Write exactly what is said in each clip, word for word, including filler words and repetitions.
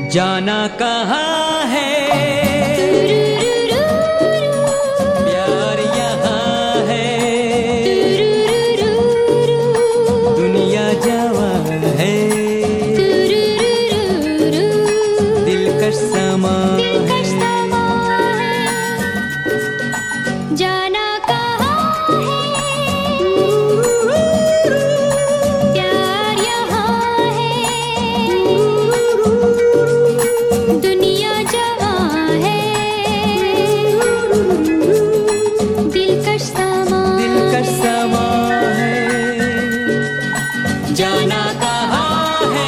जाना कहाँ है, प्यार यहाँ है, दुनिया जवां है, दिलकश समा है। जाना कहाँ है, प्यार यहाँ है, दुनिया जवां है, दिलकश समा दिलकश समा है। जाना कहाँ है,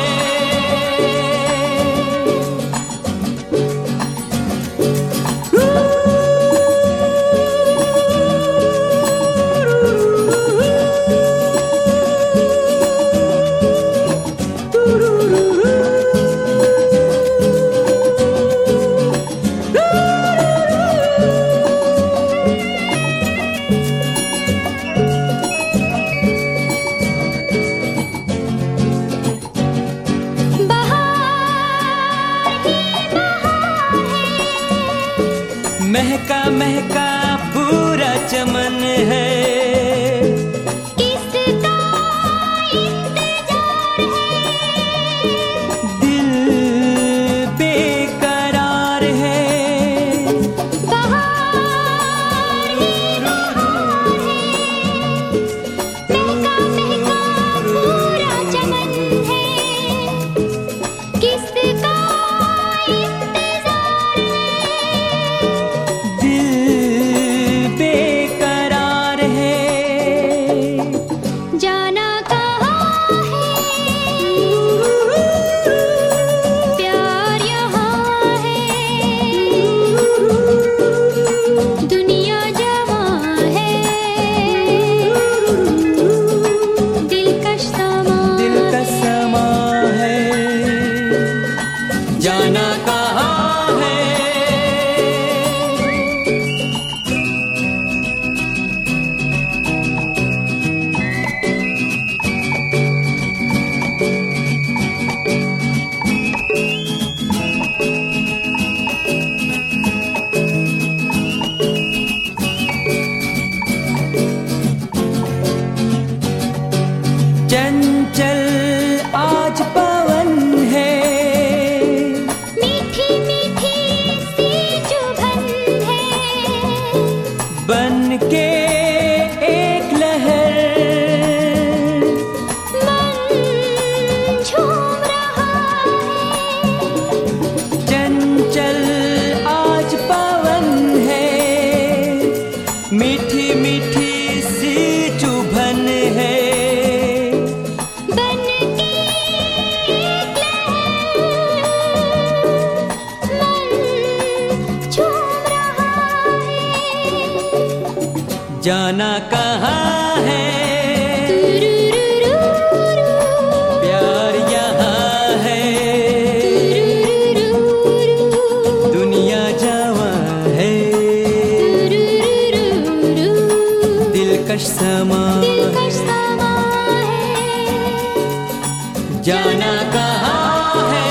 महका महका पूरा चमन है, किसका इंतजार है, दिल बेकरार है, बहार ही बहार है, महका महका पूरा चमन है, किसका इंतजार है, दिल बेकरार है। जाना कहाँ है, प्यार यहाँ है, दुनिया जवां है, दिलकश समा दिलकश समा है। जाना कहाँ है, चंचल आज पवन है, मीठी मीठी सी चुभन है, बन के एक लहर मन झूम रहा है, चंचल आज पवन है, मीठी मीठी सी चुभन है, बन के एक लहर मन झूम रहा है। जाना कहाँ है, तुरुरुरुरु, प्यार यहाँ है, तुरुरुरुरु, दुनिया जवां है, तुरुरुरुरु, दिलकश समा दिलकश समा है। जाना कहाँ है,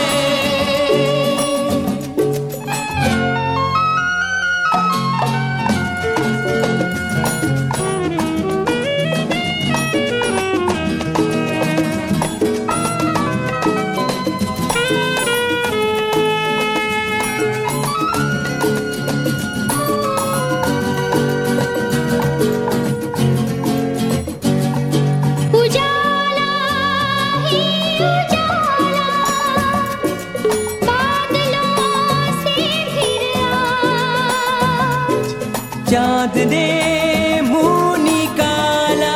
उजाला ही उजाला, बादलों से फिर आज, चाँद ने मुँह निकाला,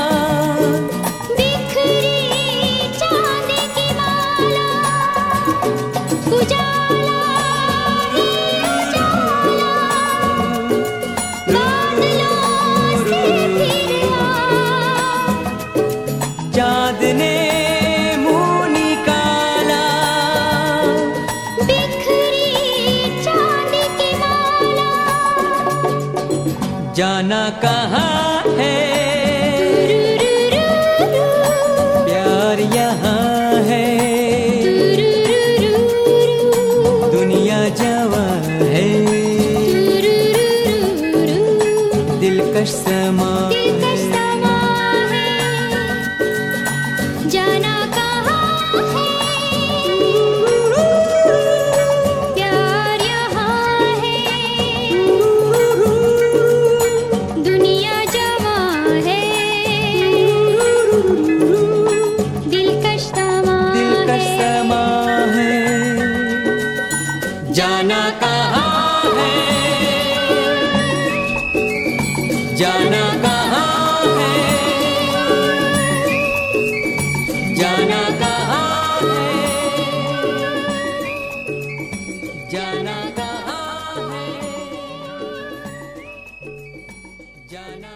बिखरी चांद की माला, उजाला ही उजाला, बादलों से फिर आज, चाँद ने मुँह निकाला, बिखरी चांद की माला। जाना कहाँ है, तुरुरुरुरु, प्यार यहाँ है, तुरुरुरुरु, जाना कहाँ है, प्यार यहाँ है, दुनिया जवां है, दिलकश समा दिलकश है, समा है। जाना कहाँ है, जाना कहाँ है, जाना कहाँ है, जाना कहाँ है, जाना